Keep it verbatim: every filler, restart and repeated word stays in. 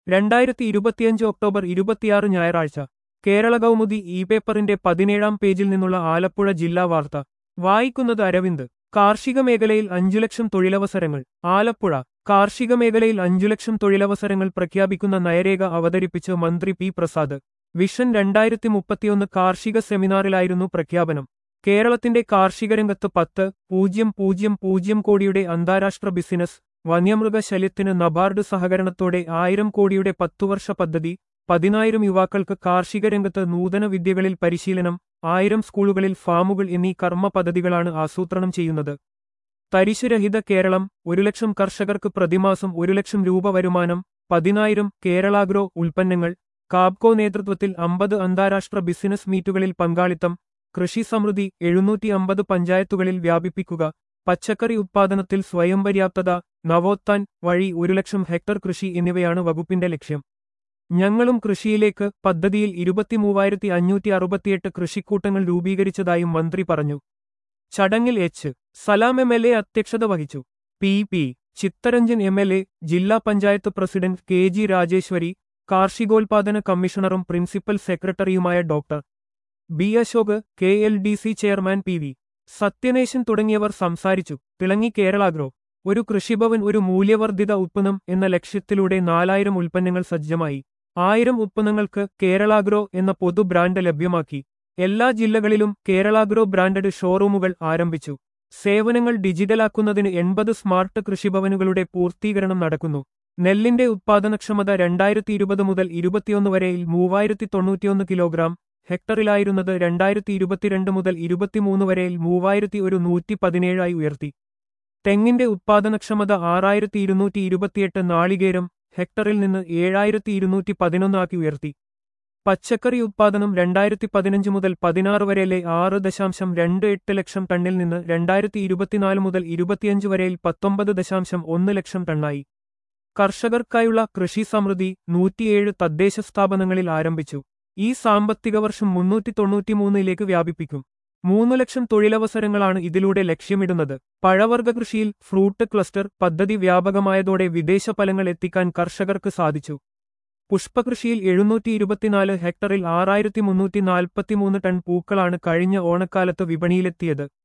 രണ്ടായിരത്തി ഇരുപത്തിയഞ്ച് ഒക്ടോബർ ഇരുപത്തിയാറ് ഞായറാഴ്ച കേരള കൗമുദി ഇ പേപ്പറിന്റെ പതിനേഴാം പേജിൽ നിന്നുള്ള ആലപ്പുഴ ജില്ലാ വാർത്ത വായിക്കുന്നത് അരവിന്ദ്. കാർഷിക മേഖലയിൽ അഞ്ചു ലക്ഷം തൊഴിലവസരങ്ങൾ. ആലപ്പുഴ കാർഷിക മേഖലയിൽ അഞ്ചു ലക്ഷം തൊഴിലവസരങ്ങൾ പ്രഖ്യാപിക്കുന്ന നയരേഖ അവതരിപ്പിച്ച് മന്ത്രി പി പ്രസാദ്. വിഷൻ രണ്ടായിരത്തി മുപ്പത്തിയൊന്ന് കാർഷിക സെമിനാറിലായിരുന്നു പ്രഖ്യാപനം. കേരളത്തിന്റെ കാർഷിക രംഗത്ത് പത്ത് പൂജ്യം പൂജ്യം പൂജ്യം കോടിയുടെ അന്താരാഷ്ട്ര ബിസിനസ്, വന്യമൃഗശല്യത്തിന് നബാർഡ് സഹകരണത്തോടെ ആയിരം കോടിയുടെ പത്തുവർഷ പദ്ധതി, പതിനായിരം യുവാക്കൾക്ക് കാർഷിക രംഗത്ത് നൂതന വിദ്യകളിൽ പരിശീലനം, ആയിരം സ്കൂളുകളിൽ ഫാമുകൾ എന്നീ കർമ്മ പദ്ധതികളാണ് ആസൂത്രണം ചെയ്യുന്നത്. തരിശുരഹിത കേരളം, ഒരു ലക്ഷം കർഷകർക്ക് പ്രതിമാസം ഒരു ലക്ഷം രൂപ വരുമാനം, പതിനായിരം കേരളാഗ്രോ ഉൽപ്പന്നങ്ങൾ, കാബ്കോ നേതൃത്വത്തിൽ അമ്പത് അന്താരാഷ്ട്ര ബിസിനസ് മീറ്റുകളിൽ പങ്കാളിത്തം, കൃഷി സമൃദ്ധി എഴുന്നൂറ്റി അമ്പത് പഞ്ചായത്തുകളിൽ വ്യാപിപ്പിക്കുക, പച്ചക്കറി ഉത്പാദനത്തിൽ സ്വയം പര്യാപ്തത, നവോത്ഥാൻ വഴി ഒരു ലക്ഷം ഹെക്ടർ കൃഷി എന്നിവയാണ് വകുപ്പിന്റെ ലക്ഷ്യം. ഞങ്ങളും കൃഷിയിലേക്ക് പദ്ധതിയിൽ ഇരുപത്തിമൂവായിരത്തി അഞ്ഞൂറ്റി അറുപത്തിയെട്ട് കൃഷിക്കൂട്ടങ്ങൾ രൂപീകരിച്ചതായും മന്ത്രി പറഞ്ഞു. ചടങ്ങിൽ H Salam M L A അധ്യക്ഷത വഹിച്ചു. P P Chittaranjan M L A, ജില്ലാ panchayat president K G Rajeswari, കാർഷികോൽപാദന കമ്മീഷണറും പ്രിൻസിപ്പൽ സെക്രട്ടറിയുമായ doctor B Ashok, K L D C chairman P V Sathyanesan തുടങ്ങിയവർ സംസാരിച്ചു. തിളങ്ങി കേരളാഗ്രോ. ഒരു കൃഷിഭവൻ ഒരു മൂല്യവർദ്ധിത ഉത്പന്നം എന്ന ലക്ഷ്യത്തിലൂടെ നാലായിരം ഉൽപ്പന്നങ്ങൾ സജ്ജമായി. ആയിരം ഉത്പന്നങ്ങൾക്ക് കേരളാഗ്രോ എന്ന പൊതു ബ്രാൻഡ് ലഭ്യമാക്കി. എല്ലാ ജില്ലകളിലും കേരളാഗ്രോ ബ്രാൻഡഡ് ഷോറൂമുകൾ ആരംഭിച്ചു. സേവനങ്ങൾ ഡിജിറ്റലാക്കുന്നതിന് എൺപത് സ്മാർട്ട് കൃഷിഭവനുകളുടെ പൂർത്തീകരണം നടക്കുന്നു. നെല്ലിന്റെ ഉത്പാദനക്ഷമത രണ്ടായിരത്തി ഇരുപത് മുതൽ ഇരുപത്തിയൊന്ന് വരെയിൽ മൂവായിരത്തി തൊണ്ണൂറ്റിയൊന്ന് കിലോഗ്രാം ഹെക്ടറിലായിരുന്നത് രണ്ടായിരത്തി ഇരുപത്തിരണ്ട് മുതൽ ഇരുപത്തിമൂന്ന് വരെയിൽ മൂവായിരത്തി ഒരു നൂറ്റി പതിനേഴായി ഉയർത്തി. തെങ്ങിന്റെ ഉത്പാദനക്ഷമത ആറായിരത്തി ഇരുന്നൂറ്റി ഇരുപത്തിയെട്ട്, നാളികേരം ഹെക്ടറിൽ നിന്ന് ഏഴായിരത്തി ഇരുന്നൂറ്റി പതിനൊന്നാക്കി ഉയർത്തി. പച്ചക്കറി ഉത്പാദനം രണ്ടായിരത്തി പതിനഞ്ച് മുതൽ പതിനാറ് വരെയിലെ ആറ് ദശാംശം രണ്ട് എട്ട് ലക്ഷം ടണ്ണിൽ നിന്ന് രണ്ടായിരത്തി ഇരുപത്തിനാല് മുതൽ ഇരുപത്തിയഞ്ച് വരെയിൽ പത്തൊമ്പത് ദശാംശം ഒന്ന് ലക്ഷം ടണ്ണായി. കർഷകർക്കായുള്ള കൃഷി സമൃദ്ധി നൂറ്റിയേഴ് തദ്ദേശ സ്ഥാപനങ്ങളിൽ ആരംഭിച്ചു. ഈ സാമ്പത്തിക വർഷം മുന്നൂറ്റി തൊണ്ണൂറ്റിമൂന്നിലേക്ക് വ്യാപിപ്പിക്കും. മൂന്നു ലക്ഷം തൊഴിലവസരങ്ങളാണ് ഇതിലൂടെ ലക്ഷ്യമിടുന്നത്. പഴവർഗ കൃഷിയിൽ ഫ്രൂട്ട് ക്ലസ്റ്റർ പദ്ധതി വ്യാപകമായതോടെ വിദേശ ഫലങ്ങൾ എത്തിക്കാൻ കർഷകർക്ക് സാധിച്ചു. പുഷ്പകൃഷിയിൽ എഴുന്നൂറ്റി ഇരുപത്തിനാല് ഹെക്ടറിൽ ആറായിരത്തി മുന്നൂറ്റി നാൽപ്പത്തിമൂന്ന് ടൺ പൂക്കളാണ് കഴിഞ്ഞ ഓണക്കാലത്ത് വിപണിയിലെത്തിയത്.